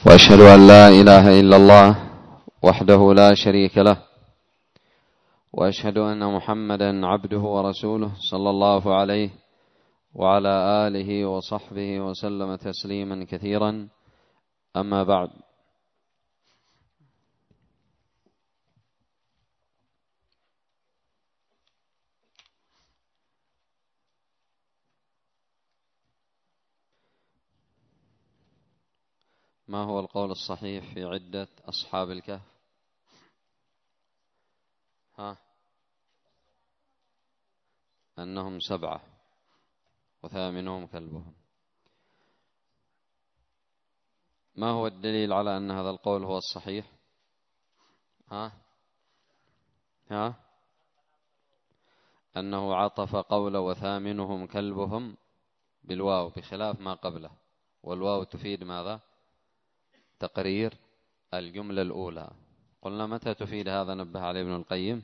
وأشهد أن لا إله إلا الله وحده لا شريك له، وأشهد أن محمدا عبده ورسوله صلى الله عليه وعلى آله وصحبه وسلم تسليما كثيرا. أما بعد، ما هو القول الصحيح في عدة أصحاب الكهف؟ أنهم 7 وثامنهم كلبهم. ما هو الدليل على أن هذا القول هو الصحيح؟ أنه عطف قول وثامنهم كلبهم بالواو بخلاف ما قبله، والواو تفيد ماذا؟ تقرير الجملة الأولى. قلنا متى تفيد هذا؟ نبه عليه ابن القيم.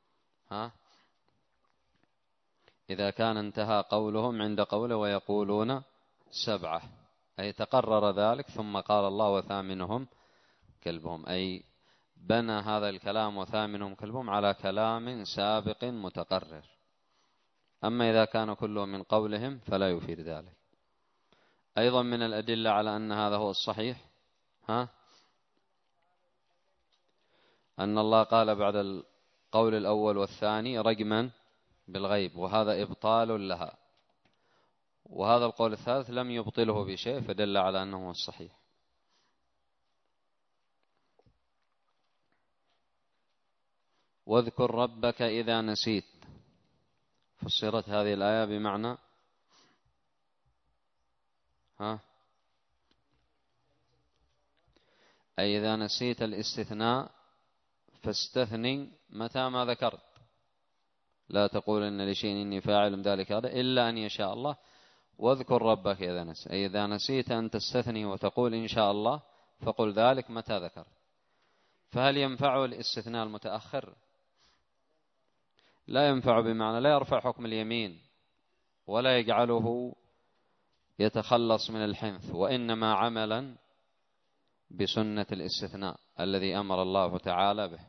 إذا كان انتهى قولهم عند قوله ويقولون 7، أي تقرر ذلك ثم قال الله وثامنهم كلبهم، أي بنى هذا الكلام وثامنهم كلبهم على كلام سابق متقرر. أما إذا كان كله من قولهم فلا يفيد ذلك. أيضا من الأدلة على أن هذا هو الصحيح أن الله قال بعد القول الأول والثاني رجما بالغيب، وهذا إبطال لها، وهذا القول الثالث لم يبطله بشيء، فدل على أنه هو الصحيح. واذكر ربك إذا نسيت، فسرت هذه الآية بمعنى أي إذا نسيت الاستثناء فاستثني متى ما ذكرت، لا تقول إن لشيء إني فاعل ذلك هذا إلا أن يشاء الله. واذكر ربك إذا نسيت، أي إذا نسيت أن تستثني وتقول إن شاء الله فقل ذلك متى ذكرت. فهل ينفع الاستثناء المتأخر؟ لا ينفع، بمعنى لا يرفع حكم اليمين ولا يجعله يتخلص من الحنث، وإنما عملا بسنة الاستثناء الذي أمر الله تعالى به.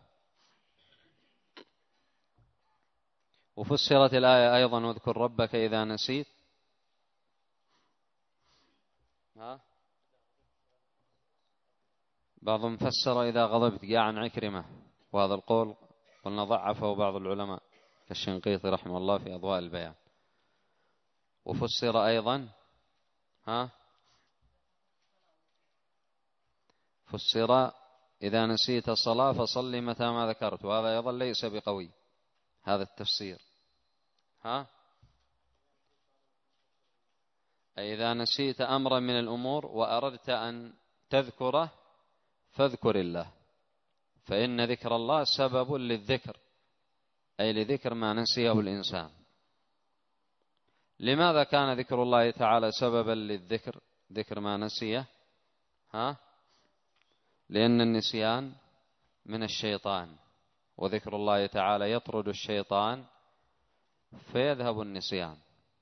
وفسرت الآية أيضا واذكر ربك إذا نسيت بعضهم فسر إذا غضبت، جاء عن عكرمة، وهذا القول قلنا ضعفه بعض العلماء كالشنقيطي رحمه الله في أضواء البيان. وفسر أيضا فسر إذا نسيت الصلاة فصل متى ما ذكرت، وهذا أيضا ليس بقوي هذا التفسير. أي إذا نسيت أمرا من الأمور وأردت أن تذكره فاذكر الله، فإن ذكر الله سبب للذكر، أي لذكر ما نسيه الإنسان. لماذا كان ذكر الله تعالى سببا للذكر، ذكر ما نسيه؟ لأن النسيان من الشيطان، وذكر الله تعالى يطرد الشيطان فيذهب النسيان.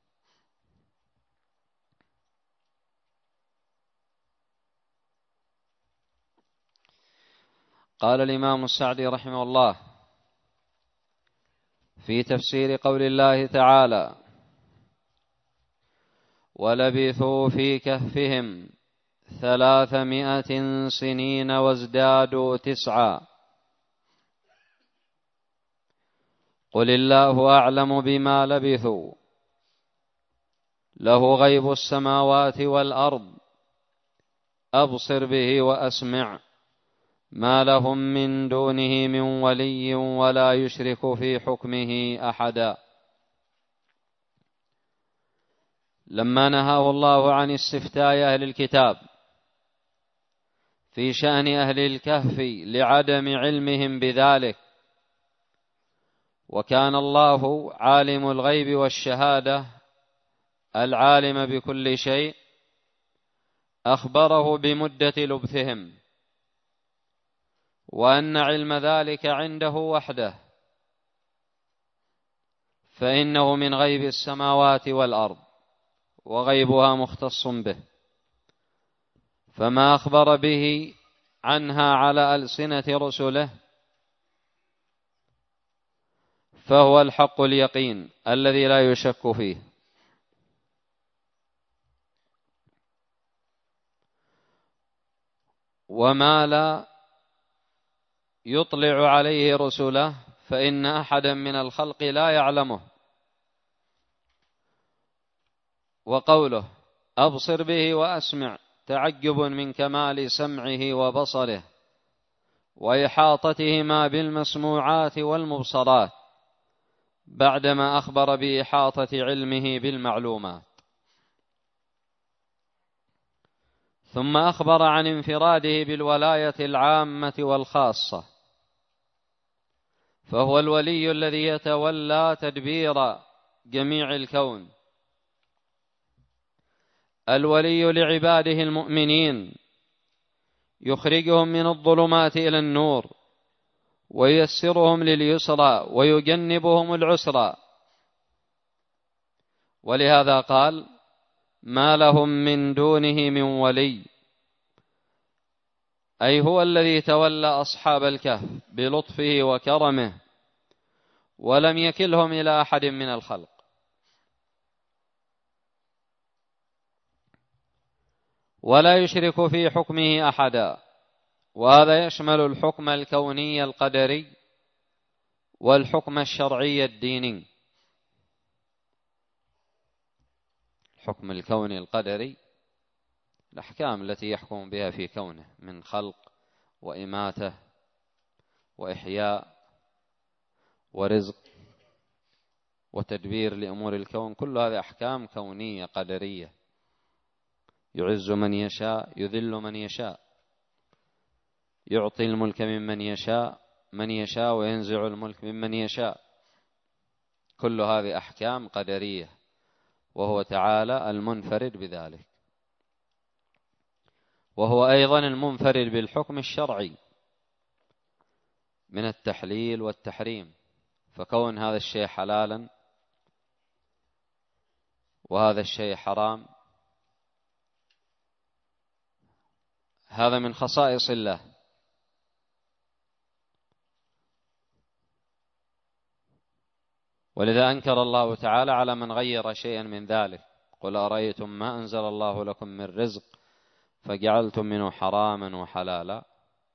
قال الإمام السعدي رحمه الله في تفسير قول الله تعالى ولبثوا في كهفهم 300 سنين وازدادوا 9، قل الله أعلم بما لبثوا له غيب السماوات والأرض أبصر به وأسمع ما لهم من دونه من ولي ولا يشرك في حكمه أحدا. لما نهاه الله عن استفتاء أهل الكتاب في شأن أهل الكهف لعدم علمهم بذلك، وكان الله عالم الغيب والشهادة العالم بكل شيء، أخبره بمدة لبثهم وأن علم ذلك عنده وحده، فإنه من غيب السماوات والأرض وغيبها مختص به، فما أخبر به عنها على ألسنة رسله فهو الحق اليقين الذي لا يشك فيه. وما لا يطلع عليه رسله فإن أحدا من الخلق لا يعلمه. وقوله أبصر به وأسمع تعجب من كمال سمعه وبصره وإحاطتهما بالمسموعات والمبصرات بعدما أخبر بإحاطة علمه بالمعلومات. ثم أخبر عن انفراده بالولاية العامة والخاصة، فهو الولي الذي يتولى تدبير جميع الكون، الولي لعباده المؤمنين، يخرجهم من الظلمات إلى النور وييسرهم لليسرى ويجنبهم العسرى. ولهذا قال ما لهم من دونه من ولي، أي هو الذي تولى أصحاب الكهف بلطفه وكرمه ولم يكلهم إلى أحد من الخلق. ولا يشرك في حكمه أحدا، وهذا يشمل الحكم الكوني القدري والحكم الشرعي الديني. الحكم الكوني القدري الأحكام التي يحكم بها في كونه من خلق وإماتة وإحياء ورزق وتدبير لأمور الكون، كل هذه أحكام كونية قدرية، يعز من يشاء يذل من يشاء، يعطي الملك ممن يشاء من يشاء وينزع الملك ممن يشاء، كل هذه أحكام قدرية، وهو تعالى المنفرد بذلك. وهو أيضا المنفرد بالحكم الشرعي من التحليل والتحريم، فكون هذا الشيء حلالا وهذا الشيء حرام هذا من خصائص الله. ولذا أنكر الله تعالى على من غير شيئا من ذلك، قل أرأيتم ما أنزل الله لكم من رزق فجعلتم منه حراما وحلالا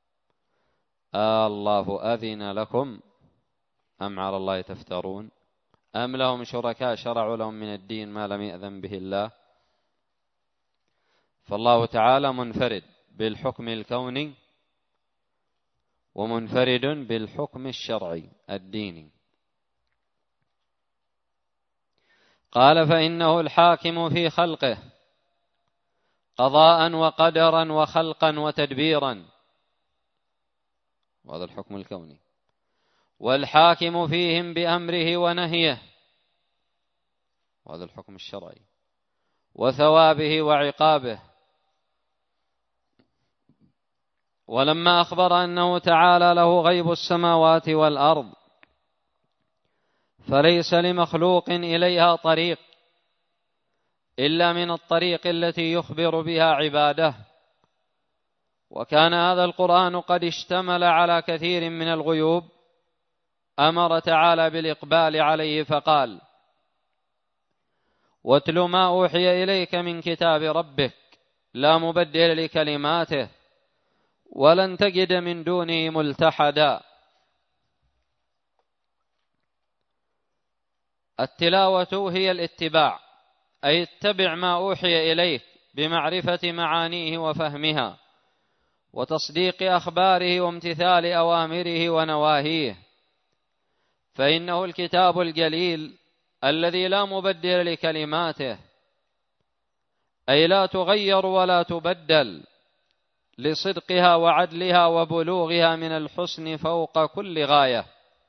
الله أذن لكم أم على الله تفترون أم لهم شركاء شرعوا لهم من الدين ما لم يأذن به الله. فالله تعالى منفرد بالحكم الكوني ومنفرد بالحكم الشرعي الديني. قال فإنه الحاكم في خلقه قضاء وقدرا وخلقا وتدبيرا، وهذا الحكم الكوني، والحاكم فيهم بأمره ونهيه، وهذا الحكم الشرعي، وثوابه وعقابه. ولما أخبر أنه تعالى له غيب السماوات والأرض فليس لمخلوق إليها طريق إلا من الطريق التي يخبر بها عباده. وكان هذا القرآن قد اشتمل على كثير من الغيوب، أمر تعالى بالإقبال عليه فقال واتل ما أوحي إليك من كتاب ربك لا مبدل لكلماته ولن تجد من دونه ملتحدا. التلاوة هي الاتباع، أي اتبع ما أوحي إليك بمعرفة معانيه وفهمها وتصديق أخباره وامتثال أوامره ونواهيه، فإنه الكتاب الجليل الذي لا مبدل لكلماته، أي لا تغير ولا تبدل، لصدقها وعدلها وبلوغها من الحسن فوق كل غاية.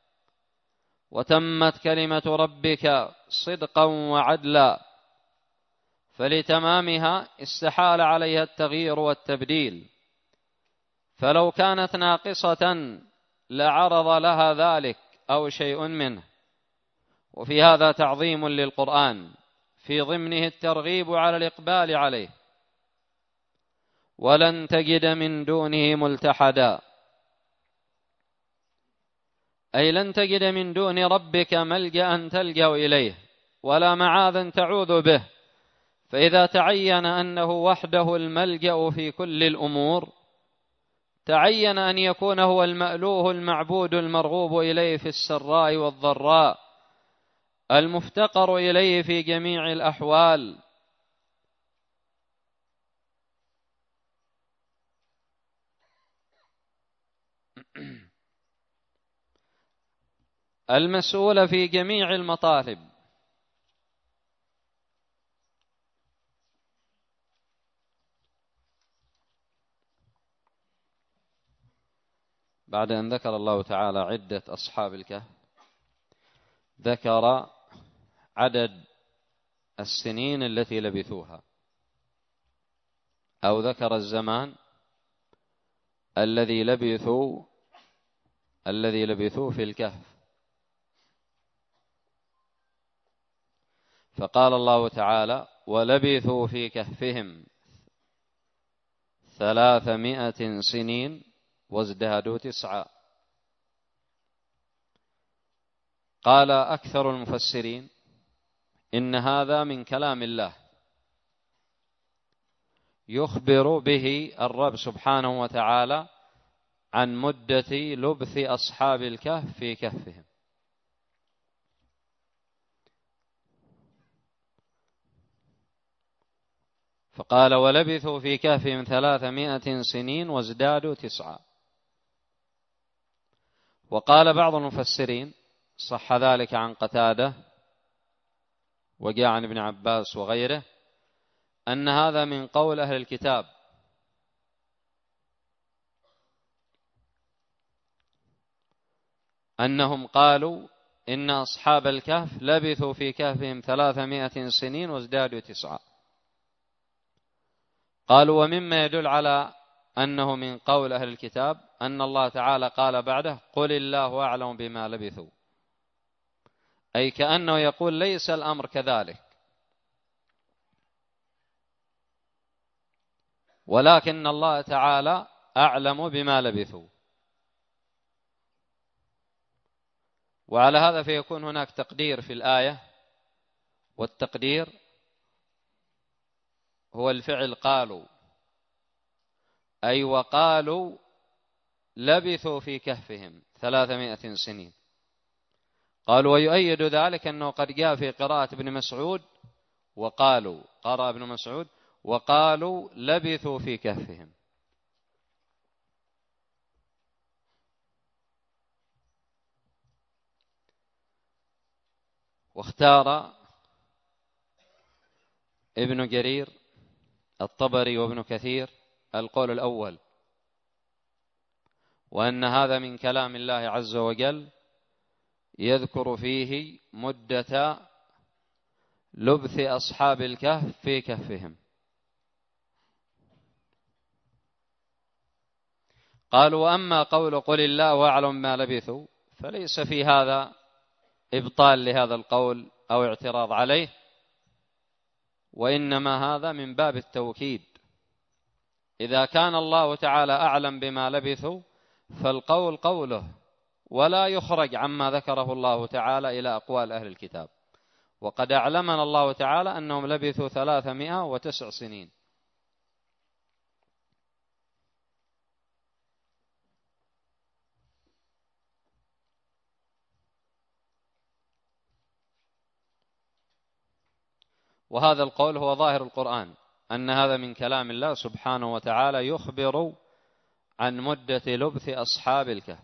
وتمت كلمة ربك صدقا وعدلا، فلتمامها استحال عليها التغيير والتبديل، فلو كانت ناقصة لعرض لها ذلك أو شيء منه. وفي هذا تعظيم للقرآن في ضمنه الترغيب على الإقبال عليه. ولن تجد من دونه ملتحدا، أي لن تجد من دون ربك ملجأ تلجأ إليه ولا معاذا تعوذ به. فإذا تعين أنه وحده الملجأ في كل الأمور، تعين أن يكون هو المألوه المعبود المرغوب إليه في السراء والضراء، المفتقر إليه في جميع الأحوال. المسؤول في جميع المطالب. بعد أن ذكر الله تعالى عدة أصحاب الكهف، ذكر عدد السنين التي لبثوها، أو ذكر الزمان الذي لبثوا في الكهف. فقال الله تعالى: ولبثوا في كهفهم 300 سنين وازدادوا 9. قال أكثر المفسرين إن هذا من كلام الله يخبر به الرب سبحانه وتعالى عن مدة لبث أصحاب الكهف في كهفهم. فقال: ولبثوا في كهفهم 300 سنين وازدادوا 9. وقال بعض المفسرين، صح ذلك عن قتادة وجاء عن ابن عباس وغيره، أن هذا من قول أهل الكتاب، أنهم قالوا إن أصحاب الكهف لبثوا في كهفهم 300 سنين وازدادوا 9. قالوا: ومما يدل على أنه من قول أهل الكتاب أن الله تعالى قال بعده: قل الله أعلم بما لبثوا، أي كأنه يقول ليس الأمر كذلك، ولكن الله تعالى أعلم بما لبثوا. وعلى هذا فيكون هناك تقدير في الآية، والتقدير هو الفعل قالوا، أي وقالوا لبثوا في كهفهم 300 سنين. قالوا: ويؤيد ذلك أنه قد جاء في قراءة ابن مسعود وقالوا، قرأ ابن مسعود وقالوا لبثوا في كهفهم. واختار ابن جرير الطبري وابن كثير القول الأول، وأن هذا من كلام الله عز وجل يذكر فيه مدة لبث أصحاب الكهف في كهفهم. قالوا: وأما قول قل الله أعلم ما لبثوا فليس في هذا إبطال لهذا القول أو اعتراض عليه، وإنما هذا من باب التوكيد. إذا كان الله تعالى أعلم بما لبثوا فالقول قوله، ولا يخرج عما ذكره الله تعالى إلى أقوال أهل الكتاب. وقد أعلمنا الله تعالى أنهم لبثوا 309 سنين. وهذا القول هو ظاهر القرآن، أن هذا من كلام الله سبحانه وتعالى يخبر عن مدة لبث أصحاب الكهف.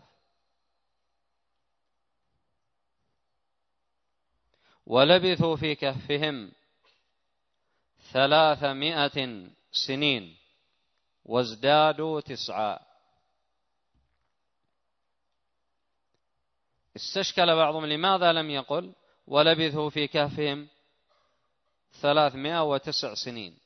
ولبثوا في كهفهم 300 سنين وازدادوا 9. استشكل بعضهم لماذا لم يقل ولبثوا في كهفهم 309 سنين،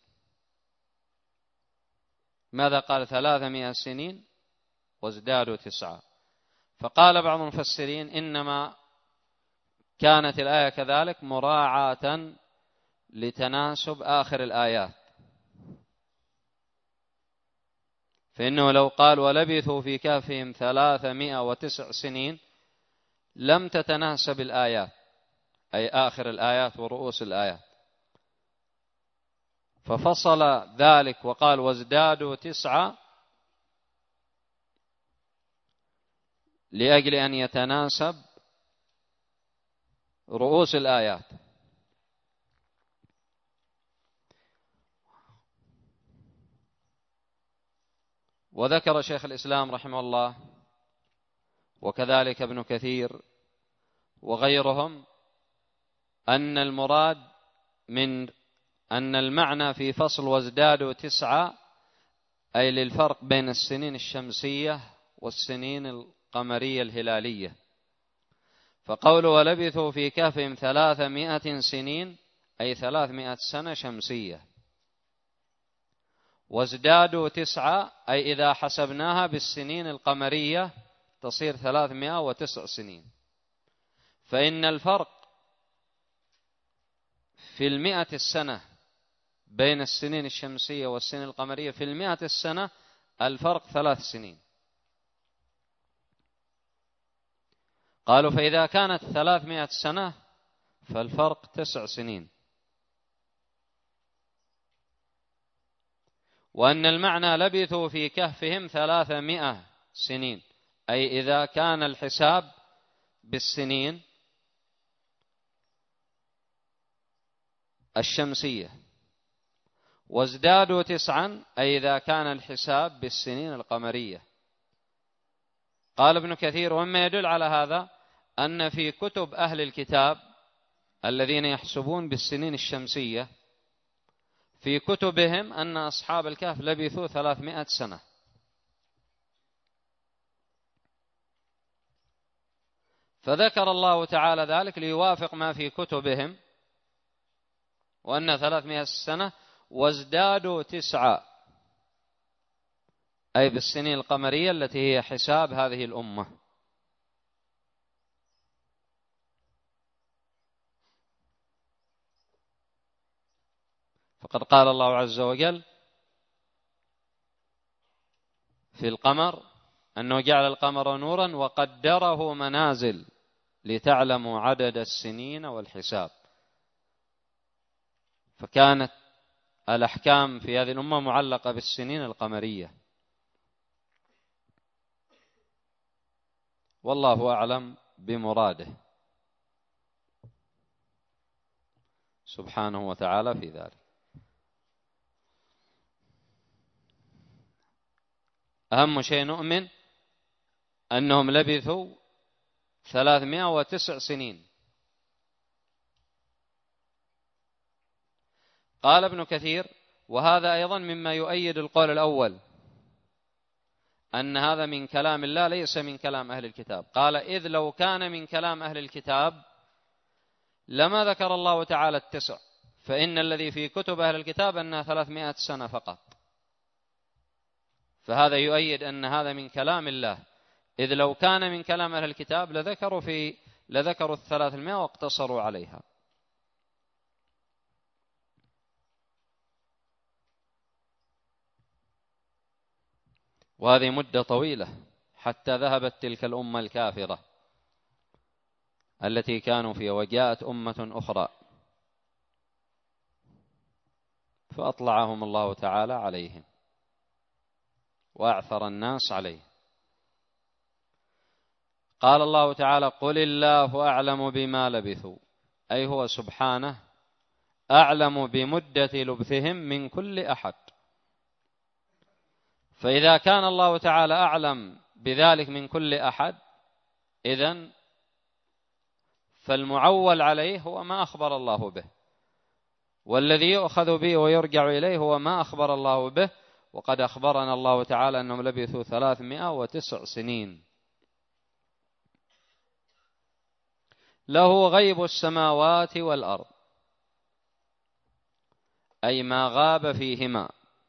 ماذا قال 300 سنين وازدادوا 9؟ فقال بعض المفسرين إنما كانت الآية كذلك مراعاة لتناسب آخر الآيات. فإنه لو قال ولبثوا في كهفهم 309 سنين لم تتناسب الآيات، أي آخر الآيات ورؤوس الآيات، ففصل ذلك وقال وازدادوا 9 لأجل أن يتناسب رؤوس الآيات. وذكر شيخ الإسلام رحمه الله وكذلك ابن كثير وغيرهم أن المراد من أن المعنى في فصل وازدادوا 9 أي للفرق بين السنين الشمسية والسنين القمرية الهلالية. فقولوا ولبثوا في كهفهم 300 سنين أي 300 سنة شمسية، وازدادوا 9 أي إذا حسبناها بالسنين القمرية تصير 309 سنين. فإن الفرق في 100 السنة بين السنين الشمسية والسنين القمرية في 100 السنة الفرق 3 سنين. قالوا فإذا كانت 300 سنة فالفرق 9 سنين. وأن المعنى لبثوا في كهفهم 300 سنين أي إذا كان الحساب بالسنين الشمسية، وازدادوا 9 أي إذا كان الحساب بالسنين القمرية. قال ابن كثير ومما يدل على هذا أن في كتب أهل الكتاب الذين يحسبون بالسنين الشمسية في كتبهم أن أصحاب الكهف لبثوا 300 سنة. فذكر الله تعالى ذلك ليوافق ما في كتبهم وأن 300 سنة، وازدادوا 9 أي بالسنين القمرية التي هي حساب هذه الأمة. فقد قال الله عز وجل في القمر أنه جعل القمر نورا وقدره منازل لتعلموا عدد السنين والحساب. فكانت الأحكام في هذه الأمة معلقة بالسنين القمرية. والله أعلم بمراده سبحانه وتعالى في ذلك. أهم شيء نؤمن أنهم لبثوا 309 سنين. قال ابن كثير وهذا أيضا مما يؤيد القول الأول أن هذا من كلام الله ليس من كلام أهل الكتاب. قال إذ لو كان من كلام أهل الكتاب لما ذكر الله تعالى 9، فإن الذي في كتب أهل الكتاب أنها 300 سنة فقط. فهذا يؤيد أن هذا من كلام الله، إذ لو كان من كلام أهل الكتاب لذكروا 300 واقتصروا عليها. وهذه مدة طويلة حتى ذهبت تلك الأمة الكافرة التي كانوا فيها وجاءت أمة أخرى فأطلعهم الله تعالى عليهم وأعثر الناس عليه. قال الله تعالى قل الله أعلم بما لبثوا، أي هو سبحانه أعلم بمدة لبثهم من كل أحد. فإذا كان الله تعالى أعلم بذلك من كل أحد إذن فالمعول عليه هو ما أخبر الله به، والذي يؤخذ به ويرجع إليه هو ما أخبر الله به. وقد أخبرنا الله تعالى أنهم لبثوا 309 سنين. له غيب السماوات والأرض أي ما غاب فيهما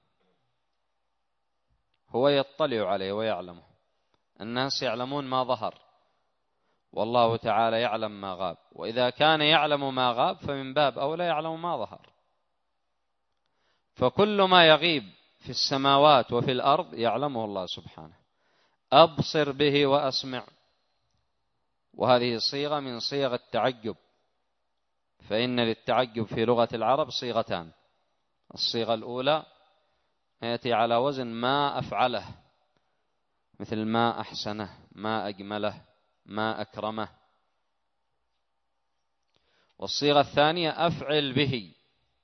هو يطلع عليه ويعلمه. الناس يعلمون ما ظهر والله تعالى يعلم ما غاب، وإذا كان يعلم ما غاب فمن باب أولى يعلم ما ظهر. فكل ما يغيب في السماوات وفي الأرض يعلمه الله سبحانه. أبصر به وأسمع، وهذه صيغة من صيغ التعجب، فإن للتعجب في لغة العرب صيغتان. الصيغة الأولى يأتي على وزن ما أفعله، مثل ما أحسنه، ما أجمله، ما أكرمه. والصيغة الثانية أفعل به،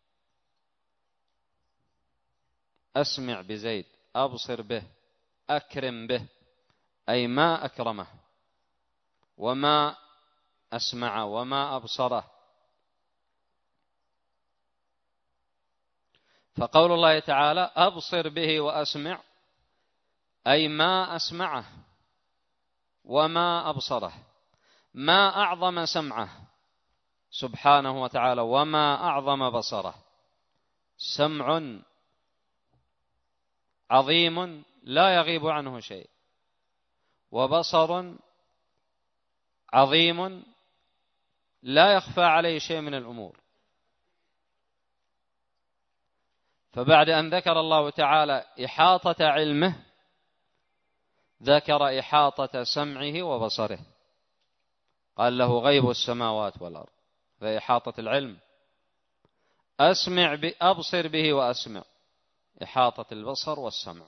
أسمع بزيد، أبصر به، أكرم به، أي ما أكرمه وما أسمع وما أبصره. فقول الله تعالى أبصر به وأسمع، أي ما أسمعه وما أبصره. ما أعظم سمعه سبحانه وتعالى وما أعظم بصره. سمع عظيم لا يغيب عنه شيء، وبصر عظيم لا يخفى عليه شيء من الأمور. فبعد أن ذكر الله تعالى إحاطة علمه، ذكر إحاطة سمعه وبصره، قال له غيب السماوات والأرض، فإحاطة العلم. أبصر به وأسمع، إحاطة البصر والسمع.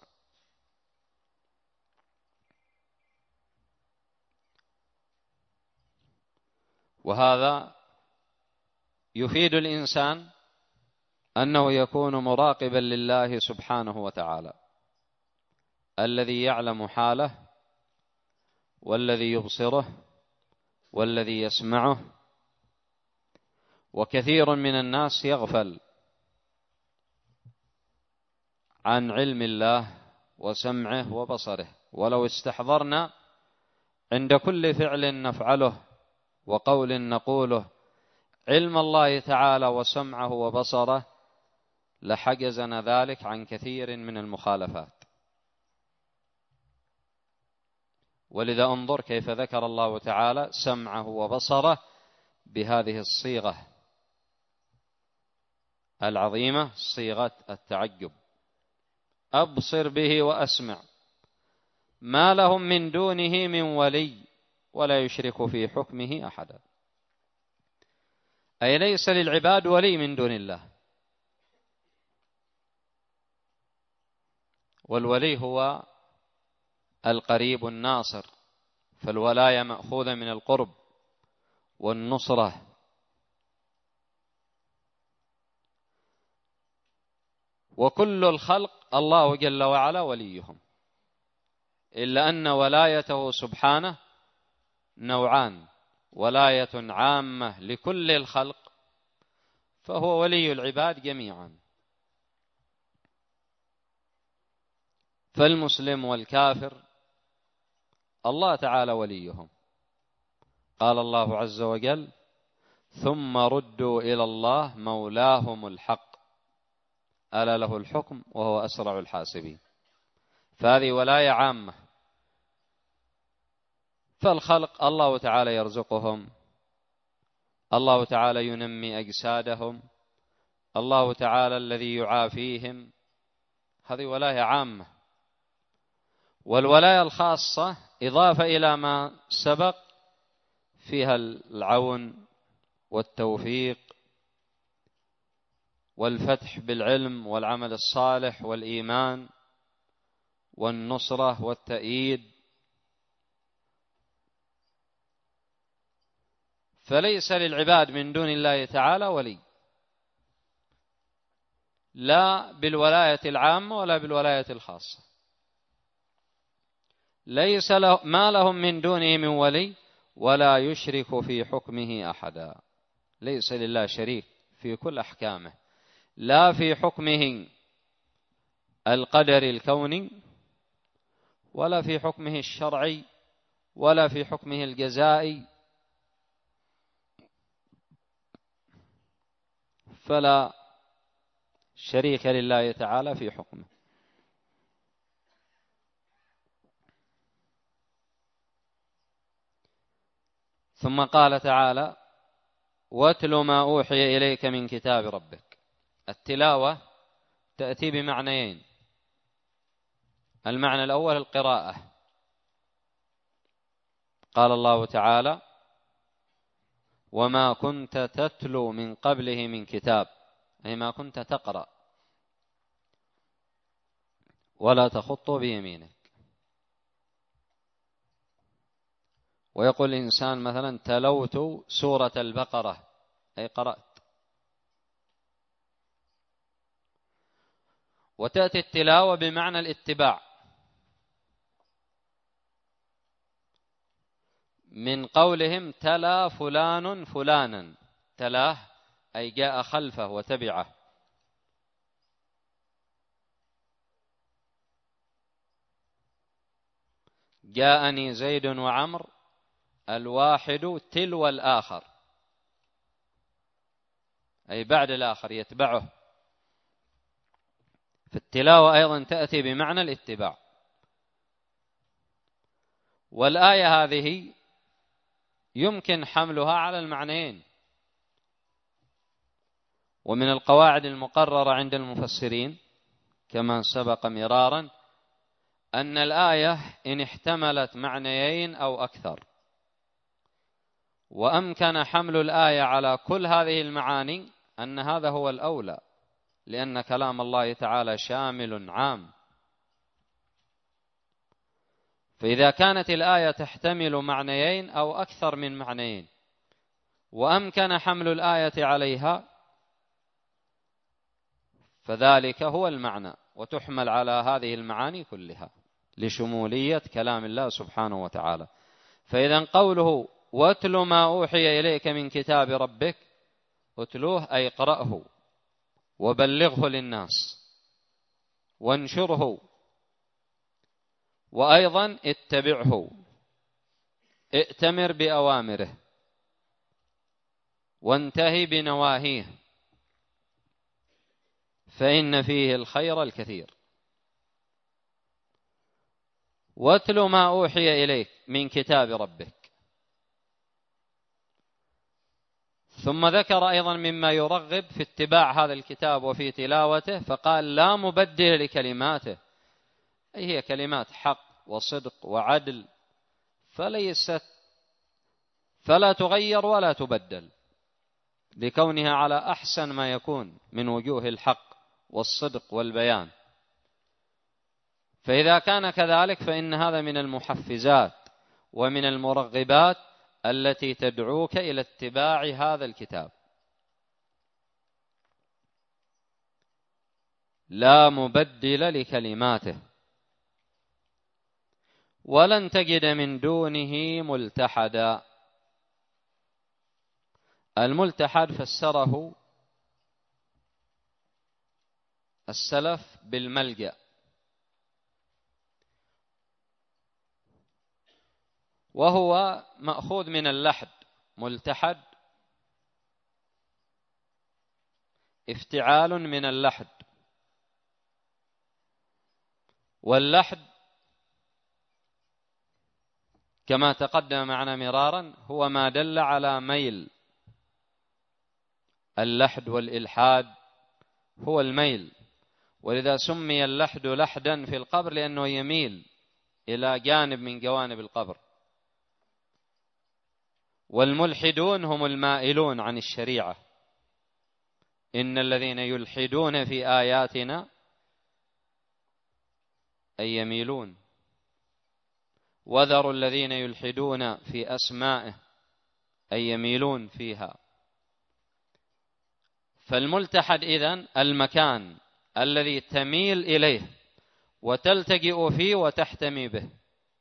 وهذا يفيد الإنسان أنه يكون مراقبا لله سبحانه وتعالى، الذي يعلم حاله، والذي يبصره، والذي يسمعه. وكثير من الناس يغفل عن علم الله وسمعه وبصره. ولو استحضرنا عند كل فعل نفعله وقول نقوله علم الله تعالى وسمعه وبصره، لحجزنا ذلك عن كثير من المخالفات. ولذا انظر كيف ذكر الله تعالى سمعه وبصره بهذه الصيغة العظيمة، صيغة التعجب. أبصر به وأسمع، ما لهم من دونه من ولي ولا يشرك في حكمه أحدا. أي ليس للعباد ولي من دون الله، والولي هو القريب الناصر، فالولاية مأخوذة من القرب والنصرة. وكل الخلق الله جل وعلا وليهم، إلا أن ولايته سبحانه نوعان: ولاية عامة لكل الخلق، فهو ولي العباد جميعا، فالمسلم والكافر الله تعالى وليهم. قال الله عز وجل: ثم ردوا إلى الله مولاهم الحق ألا له الحكم وهو أسرع الحاسبين. فهذه ولاية عامة، فالخلق الله تعالى يرزقهم، الله تعالى ينمي أجسادهم، الله تعالى الذي يعافيهم، هذه ولاية عامة. والولاية الخاصة إضافة إلى ما سبق فيها العون والتوفيق والفتح بالعلم والعمل الصالح والإيمان والنصرة والتأييد. فليس للعباد من دون الله تعالى ولي، لا بالولاية العامة ولا بالولاية الخاصة. ليس ما لهم من دونه من ولي ولا يشرك في حكمه أحدا. ليس لله شريك في كل أحكامه، لا في حكمه القدر الكوني، ولا في حكمه الشرعي، ولا في حكمه الجزائي، فلا شريك لله تعالى في حكمه. ثم قال تعالى: واتل ما أوحي إليك من كتاب ربك. التلاوة تأتي بمعنيين: المعنى الأول القراءة. قال الله تعالى: وما كنت تتلو من قبله من كتاب، أي ما كنت تقرأ ولا تخط بيمينك. ويقول الإنسان مثلا: تلوت سورة البقرة، أي قرأت. وتأتي التلاوة بمعنى الاتباع، من قولهم: تلا فلان فلانا، تلاه أي جاء خلفه وتبعه. جاءني زيد وعمر الواحد تلو الآخر، أي بعد الآخر يتبعه. فالتلاوة أيضا تأتي بمعنى الاتباع. والآية هذه يمكن حملها على المعنيين. ومن القواعد المقررة عند المفسرين كما سبق مرارا أن الآية إن احتملت معنيين أو أكثر وأمكن حمل الآية على كل هذه المعاني أن هذا هو الأولى، لأن كلام الله تعالى شامل عام. فإذا كانت الآية تحتمل معنيين أو أكثر من معنيين وأمكن حمل الآية عليها فذلك هو المعنى، وتحمل على هذه المعاني كلها لشمولية كلام الله سبحانه وتعالى. فإذا قوله: واتل ما أوحي إليك من كتاب ربك، اتلوه أي اقرأه وبلغه للناس وانشره، وأيضا اتبعه، ائتمر بأوامره وانتهي بنواهيه، فإن فيه الخير الكثير. واتل ما أوحي إليك من كتاب ربك. ثم ذكر أيضا مما يرغب في اتباع هذا الكتاب وفي تلاوته، فقال: لا مبدل لكلماته، أي هي كلمات حق وصدق وعدل، فلا تغير ولا تبدل، لكونها على أحسن ما يكون من وجوه الحق والصدق والبيان. فإذا كان كذلك فإن هذا من المحفزات ومن المرغبات التي تدعوك إلى اتباع هذا الكتاب. لا مبدل لكلماته ولن تجد من دونه ملتحدا. الملتحد فسره السلف بالملجأ، وهو مأخوذ من اللحد. ملتحد افتعال من اللحد، واللحد كما تقدم معنا مرارا هو ما دل على ميل. اللحد والإلحاد هو الميل، ولذا سمي اللحد لحدا في القبر لأنه يميل إلى جانب من جوانب القبر. والملحدون هم المائلون عن الشريعة. إن الذين يلحدون في آياتنا أي يميلون، وذروا الذين يلحدون في أسمائه أي يميلون فيها. فالملتحد إذن المكان الذي تميل إليه وتلتجئ فيه وتحتمي به.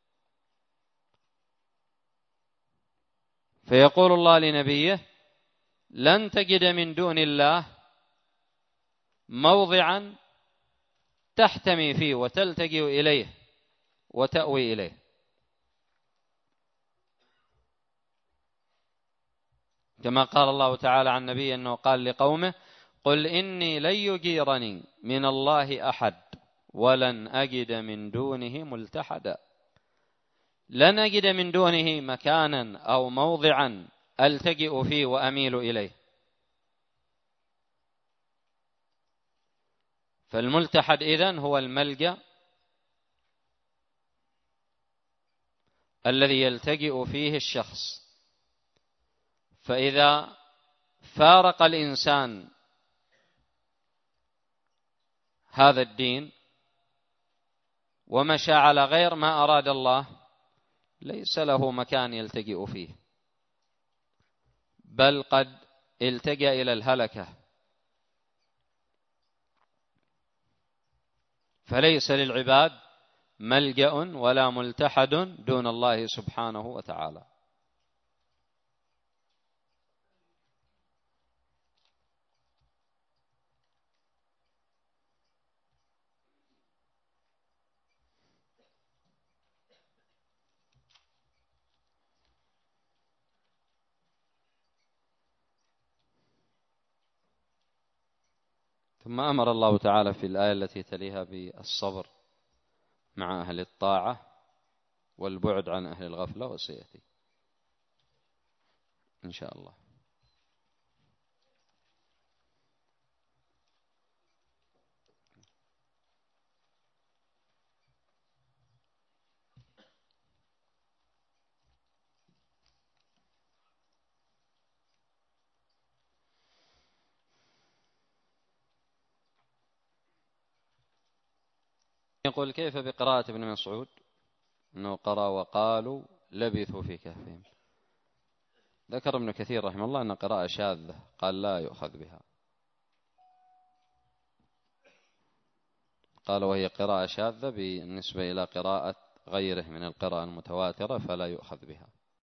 فيقول الله لنبيه: لن تجد من دون الله موضعا تحتمي فيه وتلتجئ إليه وتأوي إليه. كما قال الله تعالى عن نبيه أنه قال لقومه: قل إني لن يجيرني من الله أحد ولن أجد من دونه ملتحدا. لن أجد من دونه مكانا أو موضعا ألتجئ فيه وأميل إليه. فالملتحد إذن هو الملجأ الذي يلتجئ فيه الشخص. فإذا فارق الإنسان هذا الدين ومشى على غير ما أراد الله ليس له مكان يلتجئ فيه، بل قد التجأ إلى الهلكة. فليس للعباد ملجأ ولا ملتحد دون الله سبحانه وتعالى. ثم أمر الله تعالى في الآية التي تليها بالصبر مع أهل الطاعة والبعد عن أهل الغفلة، وسيأتي إن شاء الله. يقول: كيف بقراءة ابن مسعود أنه قرأ وقالوا لبثوا في كهفهم؟ ذكر ابن كثير رحمه الله أن قراءة شاذة، قال لا يؤخذ بها، قال وهي قراءة شاذة بالنسبة إلى قراءة غيره من القراءة المتواترة فلا يؤخذ بها.